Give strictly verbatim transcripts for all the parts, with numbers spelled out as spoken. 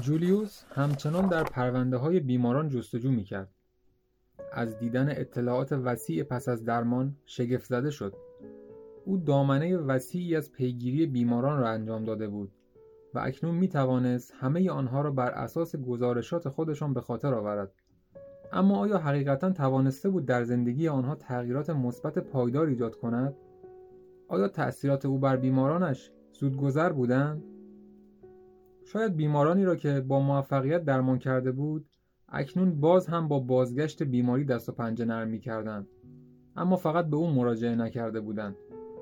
جولیوس همچنان در پرونده‌های بیماران جستجو می‌کرد. از دیدن اطلاعات وسیع پس از درمان شگفت زده شد. او دامنه وسیعی از پیگیری بیماران را انجام داده بود و اکنون می‌توانست همه آنها را بر اساس گزارشات خودشان به خاطر آورد. اما آیا حقیقتاً توانسته بود در زندگی آنها تغییرات مثبت پایدار ایجاد کند؟ آیا تأثیرات او بر بیمارانش زودگذر بودند؟ شاید بیمارانی را که با موفقیت درمان کرده بود، اکنون باز هم با بازگشت بیماری دست و پنجه نرم می‌کردند، اما فقط به او مراجعه نکرده بودند.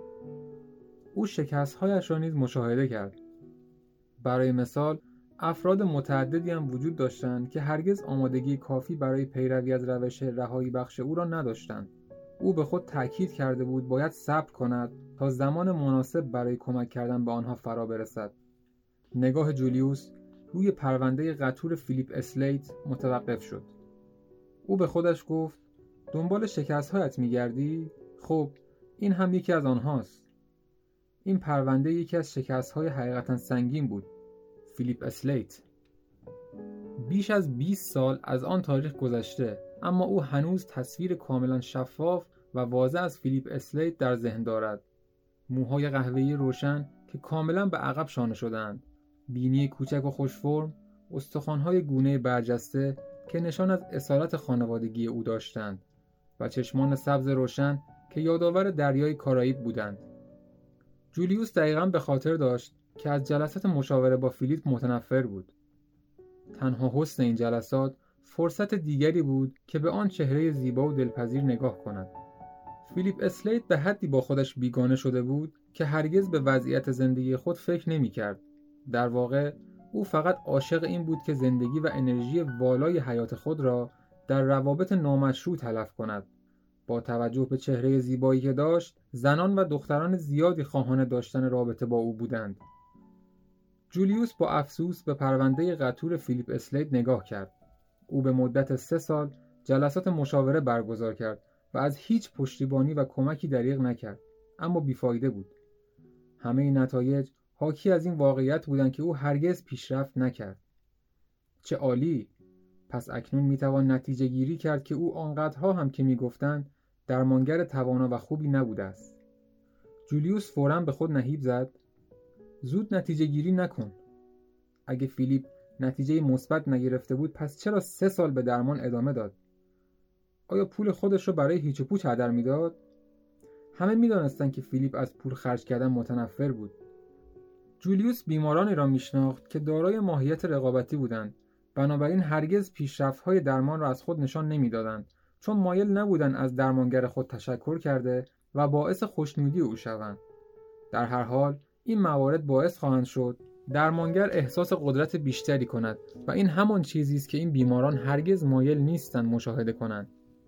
او شکست‌هایش را نیز مشاهده کرد. برای مثال، افراد متعددی هم وجود داشتند که هرگز آمادگی کافی برای پیروی از روش رهایی بخش او را نداشتند. او به خود تأکید کرده بود باید صبر کند تا زمان مناسب برای کمک کردن به آنها فرا برسد. نگاه جولیوس روی پرونده قطور فیلیپ اسلیت متوقف شد. او به خودش گفت دنبال شکست‌هایت می‌گردی؟ خب این هم یکی از آنهاست. این پرونده یکی از شکست‌های حقیقتاً سنگین بود. فیلیپ اسلیت. بیش از بیست سال از آن تاریخ گذشته، اما او هنوز تصویر کاملا شفاف و واضح از فیلیپ اسلیت در ذهن دارد. موهای قهوه‌ای روشن که کاملا به عقب شانه شدند، بینی کوچک و خوش فرم، استخوان‌های گونه برجسته که نشان از اصالت خانوادگی او داشتند و چشمان سبز روشن که یادآور دریای کارائیب بودند. جولیوس دقیقاً به خاطر داشت که از جلسات مشاوره با فیلیپ متنفر بود. تنها حسن این جلسات فرصت دیگری بود که به آن چهره زیبا و دلپذیر نگاه کند. فیلیپ اسلیت به حدی با خودش بیگانه شده بود که هرگز به وضعیت زندگی خود فکر نمی کرد. در واقع او فقط عاشق این بود که زندگی و انرژی والای حیات خود را در روابط نامشروع تلف کند. با توجه به چهره زیبایی که داشت، زنان و دختران زیادی خواهان داشتن رابطه با او بودند. جولیوس با افسوس به پرونده قطور فیلیپ اسلیت نگاه کرد. او به مدت سه سال جلسات مشاوره برگزار کرد و از هیچ پشتیبانی و کمکی دریغ نکرد، اما بیفایده بود. همه این نتایج حاکی از این واقعیت بودند که او هرگز پیشرفت نکرد. چه عالی! پس اکنون میتوان نتیجه گیری کرد که او آنقدرها هم که میگفتند درمانگر توانا و خوبی نبوده است. جولیوس فوراً به خود نهیب زد. زود نتیجه گیری نکن. اگه فیلیپ نتیجه مثبت نگرفته بود، پس چرا سه سال به درمان ادامه داد؟ آیا پول خودش رو برای هیچ و پوچ هدر میداد؟ همه میدانستند که فیلیپ از پول خرج کردن متنفر بود. جولیوس بیمارانی را میشناخت که دارای ماهیت رقابتی بودند، بنابراین هرگز پیشرفت‌های درمان را از خود نشان نمیدادند، چون مایل نبودند از درمانگر خود تشکر کرده و باعث خوشنودی او شوند. در هر حال این موارد باعث خواهند شد درمانگر احساس قدرت بیشتری کند و این همان چیزی است که این بیماران هرگز مایل نیستند مشاهده کنند.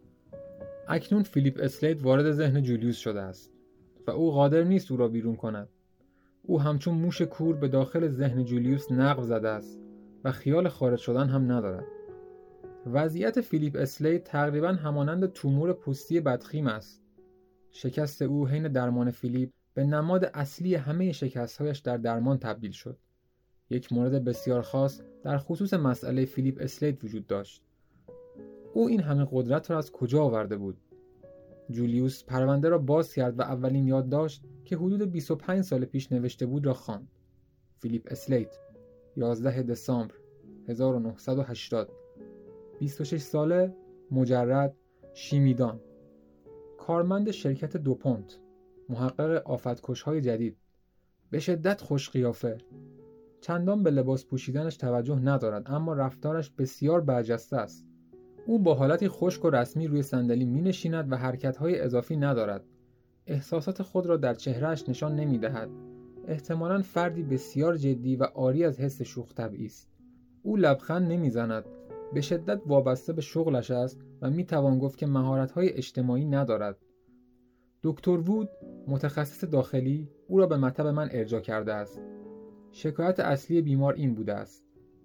اکنون فیلیپ اسلیت وارد ذهن جولیوس شده است و او قادر نیست او را بیرون کند. او همچون موش کور به داخل ذهن جولیوس نقب زده است و خیال خارج شدن هم ندارد. وضعیت فیلیپ اسلیت تقریباً همانند تومور پوستی بدخیم است. شکست او حین درمان فیلیپ به نماد اصلی همه شکست‌هایش در درمان تبدیل شد. یک مورد بسیار خاص در خصوص مسئله فیلیپ اسلیت وجود داشت. او این همه قدرت را از کجا آورده بود؟ جولیوس پرونده را باز کرد و اولین یادداشت که حدود بیست و پنج سال پیش نوشته بود را خواند. فیلیپ اسلیت، یازده دسامبر هزار و نهصد و هشتاد، بیست و شش ساله، مجرد، شیمیدان، کارمند شرکت دوپونت، محقق آفتکش‌های جدید، به شدت خوش قیافه. چندان به لباس پوشیدنش توجه ندارد، اما رفتارش بسیار برجسته است. او با حالتی خشک و رسمی روی صندلی می‌نشیند و حرکت‌های اضافی ندارد. احساسات خود را در چهرهش نشان نمی‌دهد. احتمالاً فردی بسیار جدی و عاری از حس شوخ طبعی است. او لبخند نمی‌زند. به شدت وابسته به شغلش است و می‌توان گفت که مهارت‌های اجتماعی ندارد. دکتر وود، متخصص داخلی، او را به مطب من ارجاع کرده است. شکایت اصلی بیمار این بوده است: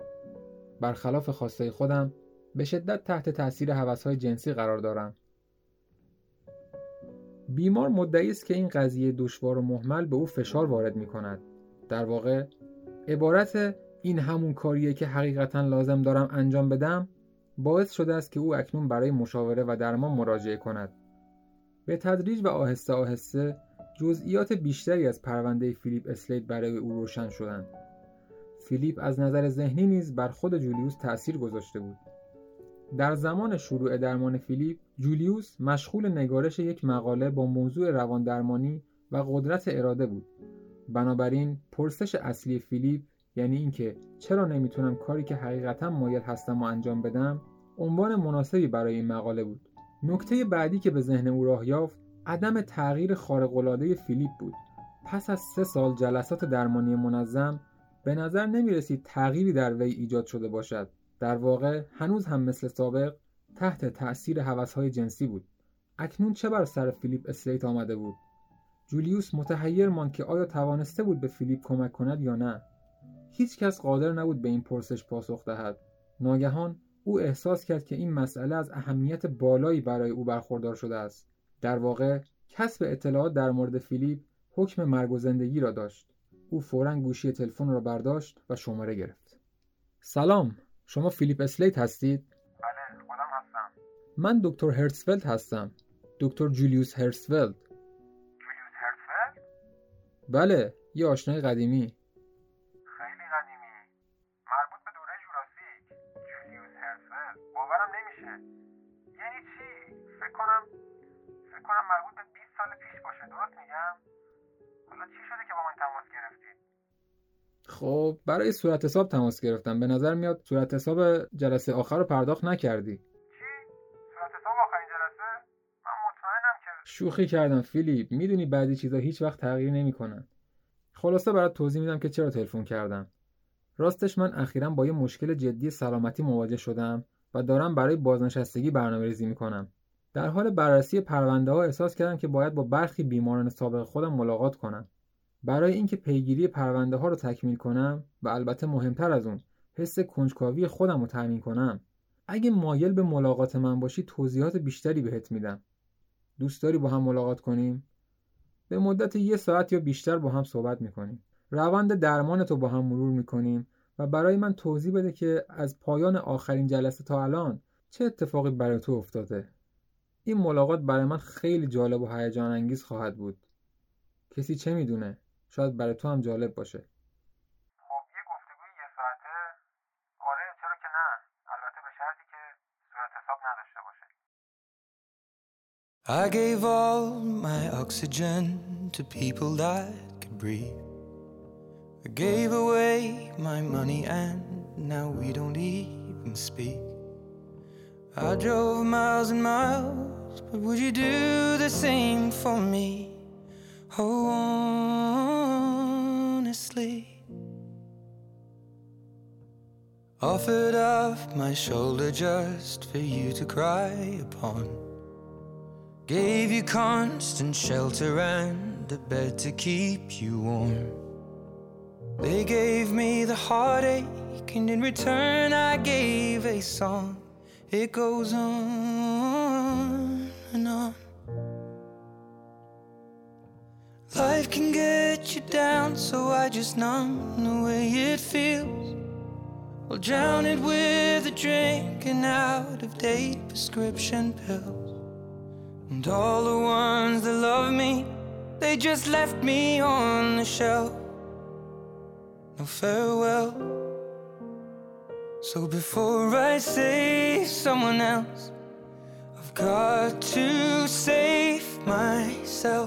برخلاف خواسته خودم به شدت تحت تأثیر هوس‌های جنسی قرار دارم. بیمار مدعی است که این قضیه دشوار و مهمل به او فشار وارد می‌کند. در واقع عبارت این همون کاریه که حقیقتاً لازم دارم انجام بدم، باعث شده است که او اکنون برای مشاوره و درمان مراجعه کند. به تدریج و آهسته آهسته جزئیات بیشتری از پرونده فیلیپ اسلیت برای او روشن شدند. فیلیپ از نظر ذهنی نیز بر خود جولیوس تأثیر گذاشته بود. در زمان شروع درمان فیلیپ، جولیوس مشغول نگارش یک مقاله با موضوع رواندرمانی و قدرت اراده بود. بنابراین پرسش اصلی فیلیپ، یعنی اینکه چرا نمیتونم کاری که حقیقتا مایل هستم و انجام بدم، عنوان مناسبی برای این مقاله بود. نکته بعدی که به ذهن او راه یافت، عدم تغییر خارق‌العاده فیلیپ بود. پس از سه سال جلسات درمانی منظم، به نظر نمی رسید تغییری در وی ایجاد شده باشد. در واقع هنوز هم مثل سابق تحت تأثیر هوس‌های جنسی بود. اکنون چه بر سر فیلیپ اسلیت آمده بود؟ جولیوس متحیر ماند که آیا توانسته بود به فیلیپ کمک کند یا نه. هیچ کس قادر نبود به این پرسش پاسخ دهد. ناگهان او احساس کرد که این مسئله از اهمیت بالایی برای او برخوردار شده است. در واقع کسب اطلاعات در مورد فیلیپ حکم مرگ و زندگی را داشت. او فوراً گوشی تلفن را برداشت و شماره گرفت. سلام، شما فیلیپ اسلیت هستید؟ بله، خودم هستم. من دکتر هرتزفلد هستم. دکتر جولیوس هرتزفلد. جولیوس هرتزفلد؟ بله، یه آشنای قدیمی. خیلی قدیمی. مربوط به دوره جوراسیک. جولیوس هرتزفلد. باورم نمیشه. یعنی چی؟ فکر کنم فکر کنم مربوط به بیست سال پیش باشه. درست میگم؟ حالا چی شده که با من تماس گرفتید؟ خب برای صورت حساب تماس گرفتم. به نظر میاد صورت حساب جلسه آخر رو پرداخت نکردی. چی؟ صورت حساب آخرین جلسه؟ من مطمئنم که شوخی کردم فیلیپ. میدونی بعضی چیزا هیچ وقت تغییر نمیکنن. خلاصه برات توضیح میدم که چرا تلفن کردم. راستش من اخیراً با یه مشکل جدی سلامتی مواجه شدم و دارم برای بازنشستگی برنامه‌ریزی میکنم. در حال بررسی پرونده ها احساس کردم که باید با برخی بیماران سابق خودم ملاقات کنم. برای اینکه پیگیری پرونده ها رو تکمیل کنم و البته مهمتر از اون حس کنجکاوی خودم رو تامین کنم، اگه مایل به ملاقات من باشی توضیحات بیشتری بهت میدم. دوست داری با هم ملاقات کنیم؟ به مدت یه ساعت یا بیشتر با هم صحبت میکنیم. روند درمانتو با هم مرور میکنیم و برای من توضیح بده که از پایان آخرین جلسه تا الان چه اتفاقی برای تو افتاده. این ملاقات برای من خیلی جالب و هیجان انگیز خواهد بود. کسی چه میدونه؟ شاید برای تو هم جالب باشه. خب یه گفتگوی یه ساعته؟ آره، چرا که نه. البته به شرطی که صورت حساب نداشته باشه. I gave all my oxygen to people that could breathe. I gave away my money and now we don't even speak. I drove miles and miles, but would you do the same for me? Oh, honestly. Offered up my shoulder just for you to cry upon. Gave you constant shelter and a bed to keep you warm. They gave me the heartache and in return I gave a song. It goes on and on. Life can get you down, so I just numb the way it feels. I'll drown it with a drink and out-of-date prescription pills. And all the ones that love me, they just left me on the shelf. No farewell. So before I save someone else, I've got to save myself.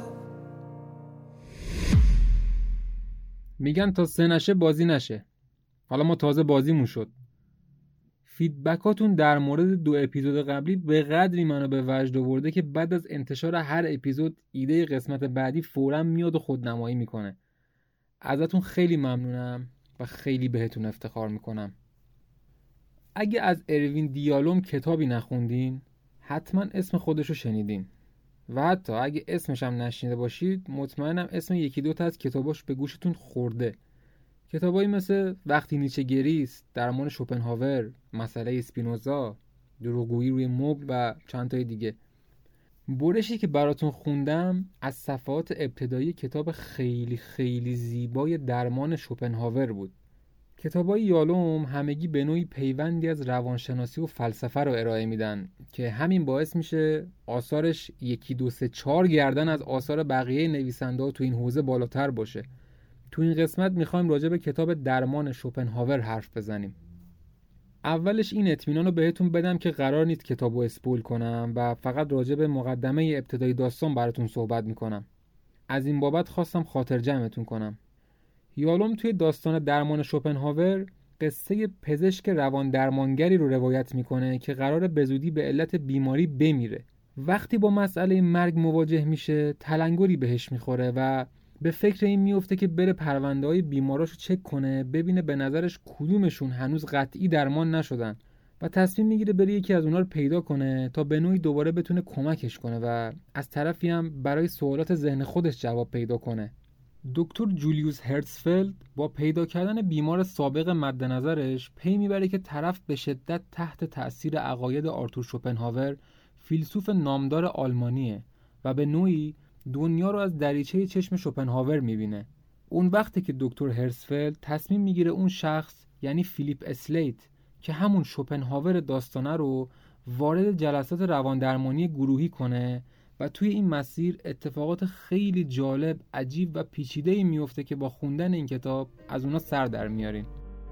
میگن تا سه نشه بازی نشه. حالا ما تازه بازیمون شد. فیدبکاتون در مورد دو اپیزود قبلی به قدری منو به وجد آورده که بعد از انتشار هر اپیزود ایده قسمت بعدی فوراً میاد و خودنمایی میکنه. ازتون خیلی ممنونم و خیلی بهتون افتخار میکنم. اگه از اروین دیالوم کتابی نخوندین، حتما اسم خودشو شنیدین. و حتی اگه اسمش هم نشنیده باشید، مطمئنم اسم یکی دو تا از کتاباش به گوشتون خورده. کتابایی مثل وقتی نیچه گریست، درمان شوپنهاور، مسئله اسپینوزا، دروغگویی روی مبل و چند تای دیگه. برشی که براتون خوندم از صفحات ابتدایی کتاب خیلی خیلی زیبای درمان شوپنهاور بود کتابای یالوم همگی به نوعی پیوندی از روانشناسی و فلسفه رو ارائه میدن که همین باعث میشه آثارش یکی دو سه چهار گردن از آثار بقیه نویسنده‌ها تو این حوزه بالاتر باشه. تو این قسمت میخوایم راجع به کتاب درمان شوپنهاور حرف بزنیم. اولش این اطمینان رو بهتون بدم که قرار نیست کتابو اسپویل کنم و فقط راجع به مقدمه ابتدایی داستان براتون صحبت میکنم. از این بابت خواستم خاطر جمعتون کنم. یالوم توی داستان درمان شوپنهاور قصه پزشک روان درمانگری رو روایت میکنه که قراره به زودی به علت بیماری بمیره. وقتی با مسئله مرگ مواجه میشه تلنگری بهش میخوره و به فکر این میفته که بره پرونده‌های بیماراشو چک کنه ببینه به نظرش کدومشون هنوز قطعی درمان نشدن و تصمیم میگیره بره یکی از اونها رو پیدا کنه تا به نوعی دوباره بتونه کمکش کنه و از طرفی هم برای سوالات ذهن خودش جواب پیدا کنه. دکتر جولیوس هرتزفلد با پیدا کردن بیمار سابق مد نظرش پی میبره که طرف به شدت تحت تأثیر عقاید آرتور شوپنهاور، فیلسوف نامدار آلمانیه و به نوعی دنیا رو از دریچه چشم شوپنهاور میبینه. اون وقتی که دکتر هرتزفلد تصمیم میگیره اون شخص یعنی فیلیپ اسلیت که همون شوپنهاور داستانه رو وارد جلسات رواندرمانی گروهی کنه و توی این مسیر اتفاقات خیلی جالب، عجیب و پیچیده‌ای میفته که با خوندن این کتاب از اونا سر در میارین.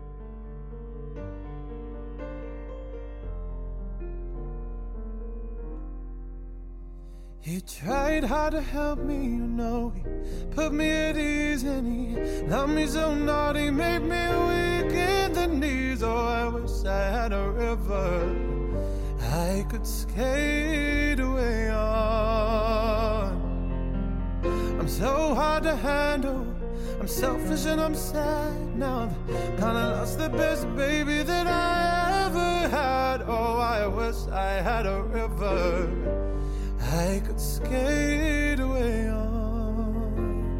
He tried hard to help me, you know. He put me at ease and he loved me so naughty, made me weak in the knees. Oh, I wish I had a river I could skate away on. I'm so hard to handle, I'm selfish and I'm sad now. Kinda lost the best baby that I ever had. Oh, I wish I had a river I could skate away on.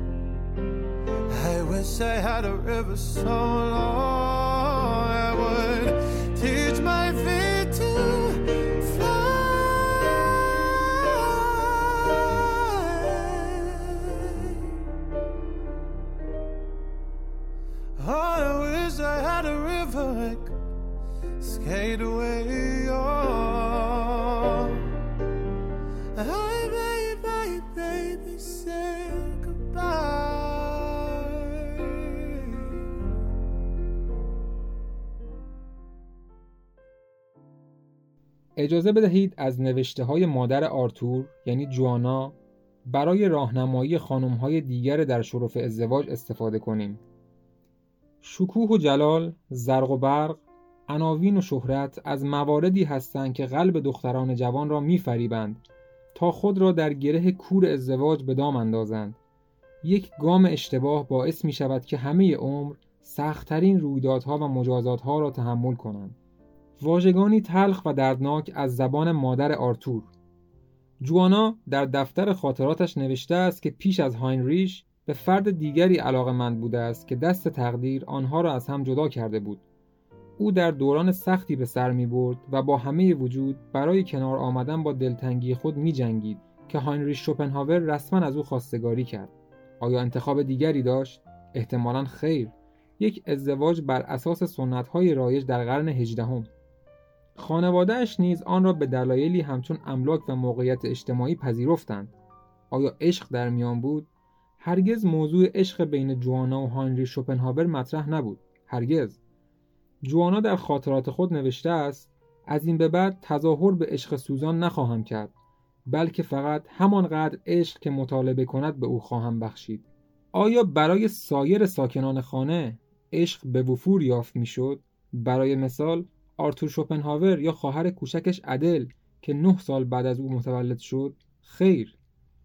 I wish I had a river so long I would teach my feet to fly. Oh, I wish I had a river I could skate away on. I made my baby say goodbye. اجازه بدهید از نوشته‌های مادر آرتور یعنی جوانا برای راهنمایی خانم‌های دیگر در شرف ازدواج استفاده کنیم. شکوه و جلال، زرق و برق، عناوین و شهرت از مواردی هستند که قلب دختران جوان را می‌فریبند تا خود را در گره کور ازدواج به دام اندازند. یک گام اشتباه باعث می شود که همه عمر سخت‌ترین رویدادها و مجازاتها را تحمل کنند. واژگانی تلخ و دردناک از زبان مادر آرتور. جوانا در دفتر خاطراتش نوشته است که پیش از هاینریش به فرد دیگری علاقه‌مند بوده است که دست تقدیر آنها را از هم جدا کرده بود. او در دوران سختی به سر می برد و با همه وجود برای کنار آمدن با دلتنگی خود می جنگید که هاینریش شوپنهاور رسما از او خواستگاری کرد. آیا انتخاب دیگری داشت؟ احتمالاً خیر. یک ازدواج بر اساس سنت‌های رایج در قرن هجدهم. خانواده‌اش نیز آن را به دلایلی همچون املاک و موقعیت اجتماعی پذیرفتند. آیا عشق در میان بود؟ هرگز موضوع عشق بین جوانا و هاینریش شوپنهاور مطرح نبود. هرگز. جوانا در خاطرات خود نوشته است: از این به بعد تظاهر به عشق سوزان نخواهم کرد، بلکه فقط همانقدر عشق که مطالبه کند به او خواهم بخشید. آیا برای سایر ساکنان خانه عشق به وفور یافت میشد؟ برای مثال آرتور شوپنهاور یا خواهر کوچکش ادل که نه سال بعد از او متولد شد؟ خیر.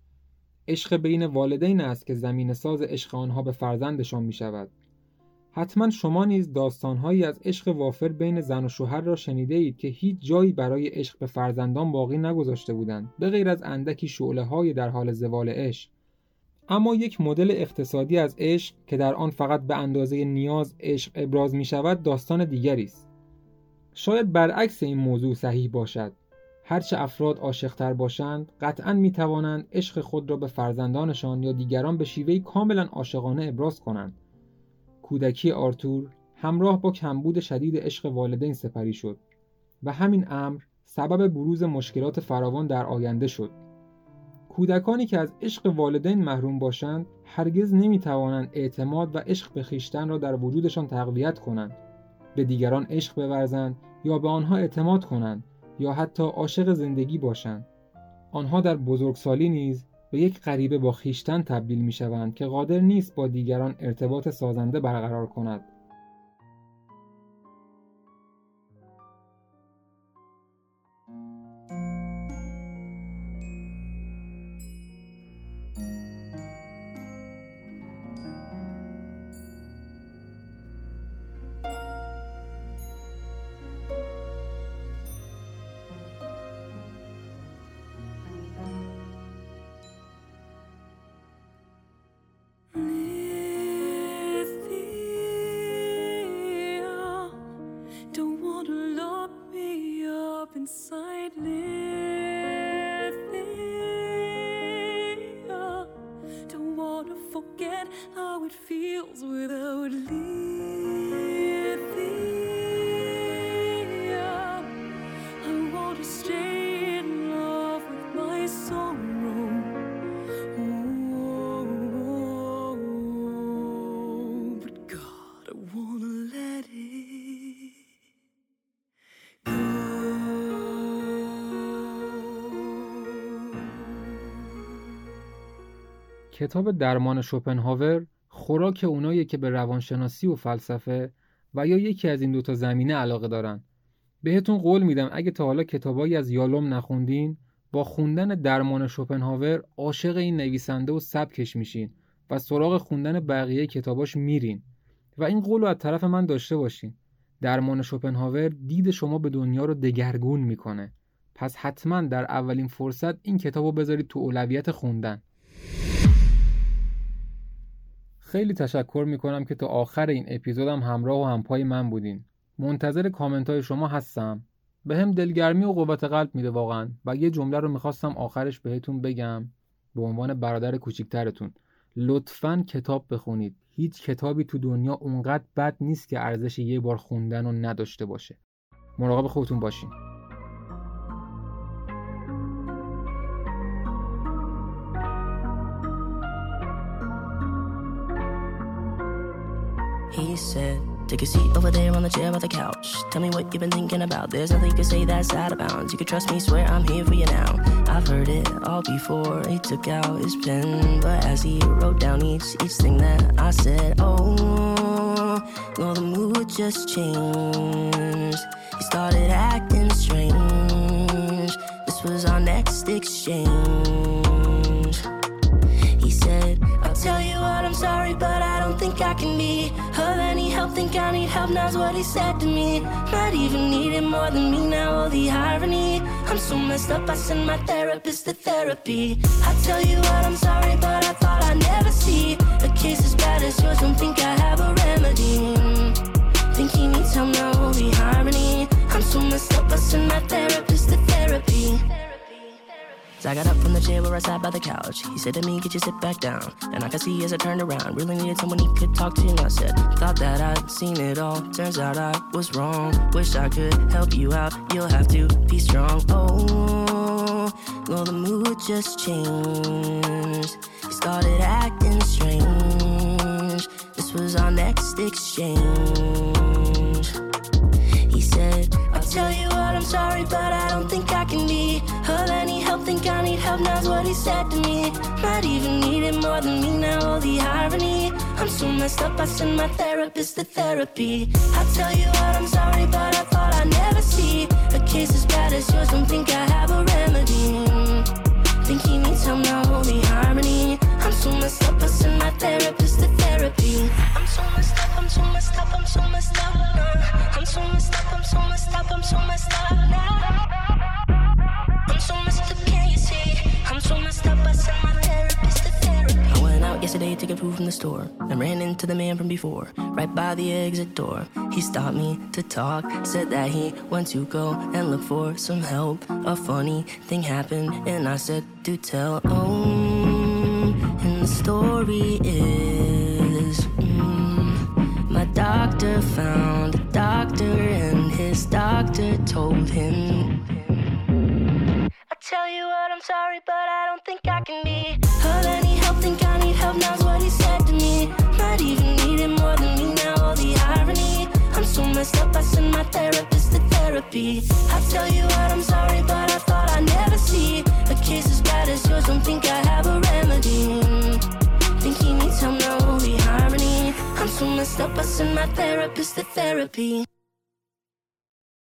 عشق بین والدین است که زمینه ساز عشق آنها به فرزندشان می شود. حتما شما نیز داستانهایی از عشق وافر بین زن و شوهر را شنیده اید که هیچ جایی برای عشق به فرزندان باقی نگذاشته بودند به غیر از اندکی شعله‌های در حال زوال عشق. اما یک مدل اقتصادی از عشق که در آن فقط به اندازه نیاز عشق ابراز می شود داستان دیگری است. شاید برعکس این موضوع صحیح باشد. هرچه افراد عاشق‌تر باشند قطعاً می توانند عشق خود را به فرزندانشان یا دیگران به شیوهی کاملاً عاشقانه ابراز کنند. کودکی آرتور همراه با کمبود شدید عشق والدین سپری شد و همین امر سبب بروز مشکلات فراوان در آینده شد. کودکانی که از عشق والدین محروم باشند هرگز نمیتوانند اعتماد و عشق به خویشتن را در وجودشان تقویت کنند، به دیگران عشق بورزند یا به آنها اعتماد کنند یا حتی عاشق زندگی باشند. آنها در بزرگسالی نیز به یک غریبه با خویشتن تبدیل میشوند که قادر نیست با دیگران ارتباط سازنده برقرار کند. Inside Lithia, don't wanna forget how it feels without Lithia. I want to stay in love with my sorrow. Oh, but God, I wanna let it. کتاب درمان شوپنهاور خوراک اوناییه که به روانشناسی و فلسفه و یا یکی از این دوتا زمینه علاقه دارن. بهتون قول میدم اگه تا حالا کتابایی از یالوم نخوندین، با خوندن درمان شوپنهاور عاشق این نویسنده و سبکش میشین و سراغ خوندن بقیه کتاباش میرین و این قول رو از طرف من داشته باشین. درمان شوپنهاور دید شما به دنیا رو دگرگون میکنه. پس حتما در اولین فرصت این کتابو بذارید تو اولویت خوندن. خیلی تشکر میکنم که تا آخر این اپیزودم همراه و همپای من بودین. منتظر کامنت های شما هستم. به هم دلگرمی و قوت قلب میده واقعا و یه جمله رو میخواستم آخرش بهتون بگم به عنوان برادر کوچیکترتون. لطفاً کتاب بخونید. هیچ کتابی تو دنیا اونقدر بد نیست که ارزش یه بار خوندن رو نداشته باشه. مراقب خودتون باشین. He said, take a seat over there on the chair by the couch. Tell me what you've been thinking about. There's nothing you can say that's out of bounds. You can trust me, swear I'm here for you now. I've heard it all before. He took out his pen, but as he wrote down each each thing that I said, oh, well, the mood just changed. He started acting strange. This was our next exchange. He said, I'll tell you what, I'm sorry, but I don't think I can be of any help. Think I need help, now's what he said to me. Might even need it more than me now, all the irony. I'm so messed up, I send my therapist to therapy. I tell you what, I'm sorry, but I thought I'd never see a case as bad as yours, don't think I have a remedy. Think he needs help now, all the irony. I'm so messed up, I send my therapist to therapy. So I got up from the chair where I sat by the couch. He said to me, get you sit back down. And I could see as I turned around, really needed someone he could talk to. And I said, thought that I'd seen it all. Turns out I was wrong. Wish I could help you out. You'll have to be strong. Oh, well, the mood just changed. He started acting strange. This was our next exchange. He said, I'll tell you what, I'm sorry, but I don't think I can be of any help. Think I need help, now's what he said to me. Might even need it more than me now, all the irony. I'm so messed up, I send my therapist to therapy. I tell you what, I'm sorry, but I thought I'd never see a case as bad as yours, don't think I have a remedy. Think he needs help now, all the irony. I'm so messed up, I send my therapist to therapy. I'm so messed up, I'm so messed up, I'm so messed up. I'm so messed up, I'm so messed up, I'm so messed up now. I'm so messed up, can you see? I'm so messed up, I send my therapist to therapy. I went out yesterday to get food from the store and ran into the man from before, right by the exit door. He stopped me to talk, said that he went to go and look for some help. A funny thing happened and I said, do tell. Oh, and the story is, mm, my doctor found a doctor, and his doctor told him, I tell you what, I'm sorry, but I don't think I can be of any help, think I need help, now's what he said to me. Might even need it more than me now, all the irony. I'm so messed up, I send my therapist to therapy. I tell you what, I'm sorry, but I thought I'd never see a case as bad as yours, don't think I have a remedy. Think he needs help, now all the irony. I'm so messed up, I send my therapist to therapy.